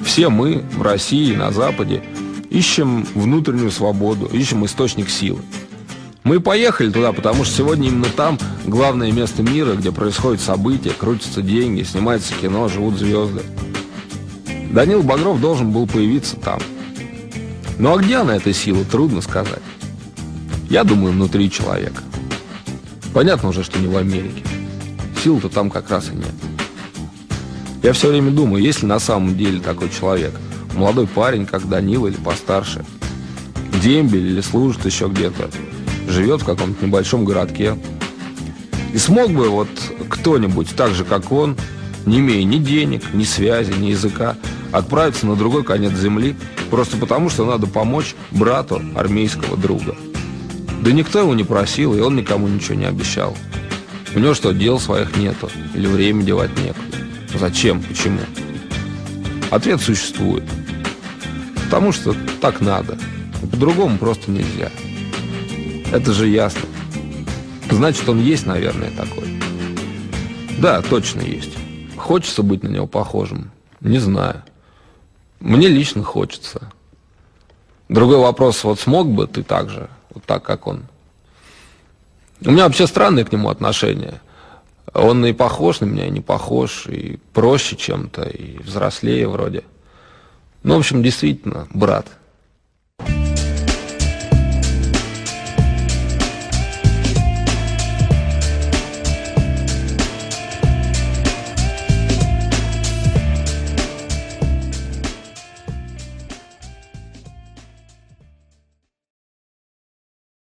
Все мы в России, на Западе, ищем внутреннюю свободу, ищем источник силы. Мы поехали туда, потому что сегодня именно там главное место мира, где происходят события, крутятся деньги, снимается кино, живут звезды. Данила Багров должен был появиться там. Ну а где она, эта сила, трудно сказать. Я думаю, внутри человека. Понятно уже, что не в Америке. Сил-то там как раз и нет. Я все время думаю, есть ли на самом деле такой человек, молодой парень, как Данила или постарше, дембель или служит еще где-то, живет в каком-то небольшом городке. И смог бы вот кто-нибудь, так же как он, не имея ни денег, ни связи, ни языка, отправиться на другой конец земли, просто потому, что надо помочь брату армейского друга. Да никто его не просил, и он никому ничего не обещал. У него что, дел своих нету? Или время девать некуда? Зачем? Почему? Ответ существует. Потому что так надо. По-другому просто нельзя. Это же ясно. Значит, он есть, наверное, такой. Да, точно есть. Хочется быть на него похожим? Не знаю. Мне лично хочется. Другой вопрос, вот смог бы ты так же, вот так, как он? У меня вообще странное к нему отношение. Он и похож на меня, и не похож, и проще чем-то, и взрослее вроде. Ну, в общем, действительно, брат.